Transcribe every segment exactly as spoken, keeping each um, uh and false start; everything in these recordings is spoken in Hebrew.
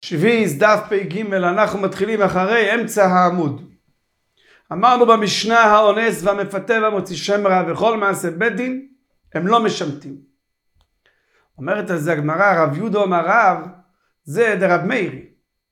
שביעיס דף פ"ג, אנחנו מתחילים אחרי אמצע העמוד. אמרנו במשנה האונס והמפתה והמוציא שם רע וכל מעשה בית דין הם לא משמטים. אומרת על זה הגמרא, רב יהודה אמר רב, זה דרב מאירי.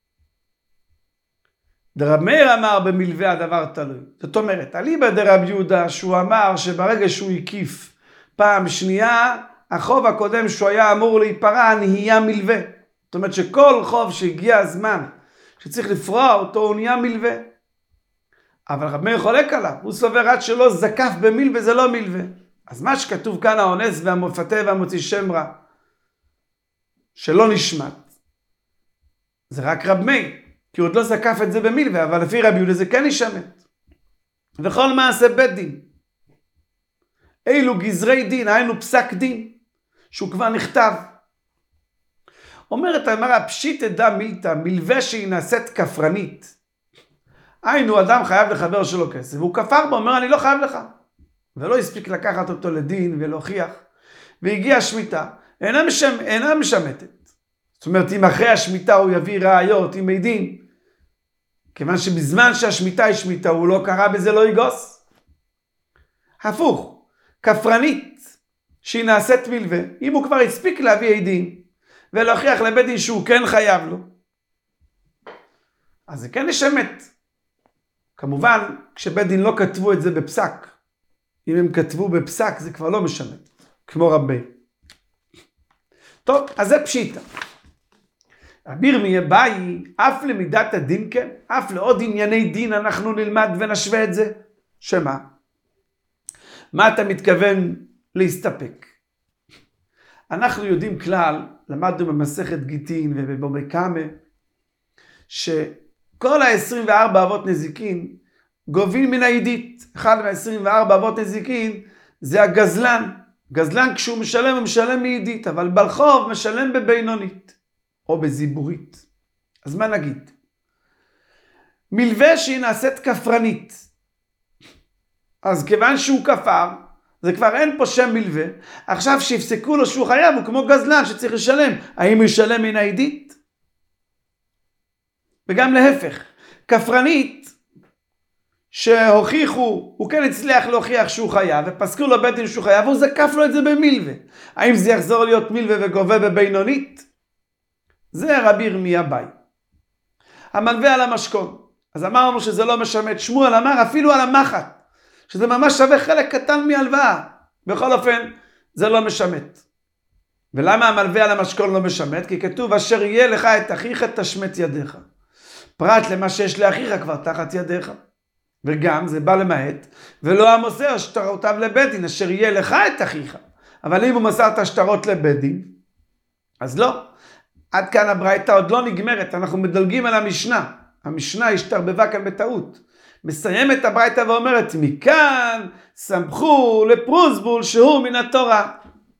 דרב מאיר אמר במלווה הדבר תלוי. זאת אומרת, אליבא דרב יהודה שהוא אמר שברגע שהוא הקיף פעם שנייה, החוב הקודם שהוא היה אמור להיפרע נהיה מלווה. זאת אומרת שכל חוב שהגיע הזמן שצריך לפרוע אותו הוא נהיה מלווה. אבל רב מאיר חולק עליו, הוא סובר עד שלא זקף במלווה זה לא מלווה. אז מה שכתוב כאן האונס והמפתה והמוציא שם רע שלא נשמט, זה רק רב מאיר, כי הוא עוד לא זקף את זה במלווה, אבל לפי רב יהודה זה כן נשמט. וכל מעשה בית דין, אילו גזרי דין, היינו פסק דין, שהוא כבר נכתב. אומרת הגמרא, פשיטא דא מילתא, מלווה שהיא נעשית כפרנית. היינו, אדם חייב לחבר שלו כסף, והוא כפר בו, אומר אני לא חייב לך. ולא הספיק לקחת אותו לדין ולהוכיח, והגיעה השמיטה, אינה, משמ... אינה משמטת. זאת אומרת, אם אחרי השמיטה הוא יביא ראיות עם עדים, כיוון שבזמן שהשמיטה היא שמיטה, הוא לא קרא בזה לא יגוס. הפוך, כפרנית שהיא נעשית מלווה, אם הוא כבר הספיק להביא עדים, ולהוכיח לבית דין שהוא כן חייב לו, אז זה כן נשמט. כמובן, כשבית דין לא כתבו את זה בפסק, אם הם כתבו בפסק זה כבר לא משמט, כמו רבי. טוב, אז זה פשיטה. רבי ירמיה באי, אף למידת הדין כן, אף לעוד ענייני דין אנחנו נלמד ונשווה את זה. שמה? מה אתה מתכוון להסתפק? אנחנו יודעים כלל, למדנו במסכת גיטין ובבבא קמא, שכל ה-עשרים וארבע אבות נזיקין גובים מן העידית. אחד מה-עשרים וארבע אבות נזיקין זה הגזלן. גזלן כשהוא משלם הוא משלם מעידית, אבל ברחוב משלם בבינונית או בזיבורית. אז מה נגיד? מלווה שהיא נעשית כפרנית. אז כיוון שהוא כפר, זה כבר אין פה שם מלווה. עכשיו שיפסקו לו שהוא חייב, הוא כמו גזלן שצריך לשלם. האם הוא ישלם מן העידית? וגם להפך. כפרנית שהוכיחו, הוא כן הצליח להוכיח שהוא חייב, ופסקו לו בית דין שהוא חייב, והוא זקף לו את זה במלווה. האם זה יחזור להיות מלווה וגובה בבינונית? זה רבי ירמיה באי. המלווה על המשכון. אז אמרנו שזה לא משמט. שמואל אמר אפילו על המחט, שזה ממש שווה חלק קטן מהלוואה. בכל אופן, זה לא משמט. ולמה המלווה על המשכון לא משמט? כי כתוב, אשר יהיה לך את אחיך תשמט ידיך. פרט למה שיש לאחיך כבר תחת ידיך. וגם זה בא למעט, ולא המוסר שטרותיו לבית דין, אשר יהיה לך את אחיך. אבל אם הוא מסר את השטרות לבית דין, אז לא. עד כאן הברייתא עוד לא נגמרת, אנחנו מדלגים על המשנה. המשנה השתרבבה כאן בטעות. מסיימת הברייתא ואומרת, מכאן סמכו לפרוזבול שהוא מן התורה.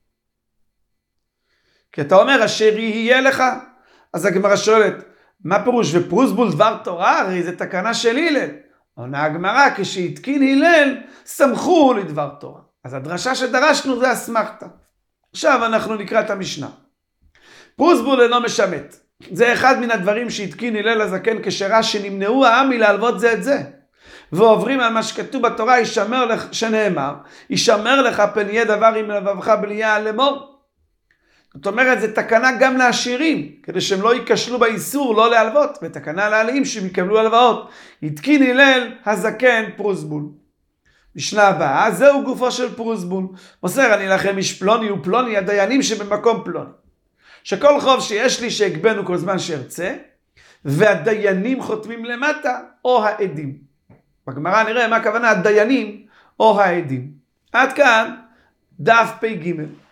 כי אתה אומר, אשר יהיה לך, אז הגמרא שואלת, מה פירוש? ופרוזבול דבר תורה? הרי זה תקנה של הלל. עונה הגמרא, כשהתקין הלל, סמכו לדבר תורה. אז הדרשה שדרשנו זה אסמכתא. עכשיו אנחנו נקרא את המשנה. פרוזבול אינו משמט. זה אחד מן הדברים שהתקין הלל הזקן כשרה שנמנעו העם מלהלוות זה את זה. ועוברים על מה שכתוב בתורה, ישמר לך, שנאמר, ישמר לך פן יהיה דבר עם לבבך בליה לאמור. זאת אומרת, זה תקנה גם לעשירים, כדי שהם לא ייכשלו באיסור לא להלוות, ותקנה לעניים שהם יקבלו הלוואות. התקין הלל הזקן פרוזבול. משנה הבאה, זהו גופו של פרוזבול. מוסר אני לכם איש פלוני ופלוני, הדיינים שבמקום פלוני. שכל חוב שיש לי שהגבנו כל זמן שארצה, והדיינים חותמים למטה, או העדים. בגמרא נראה מה הכוונה הדיינים או העדים. עד כאן דף פ"ג.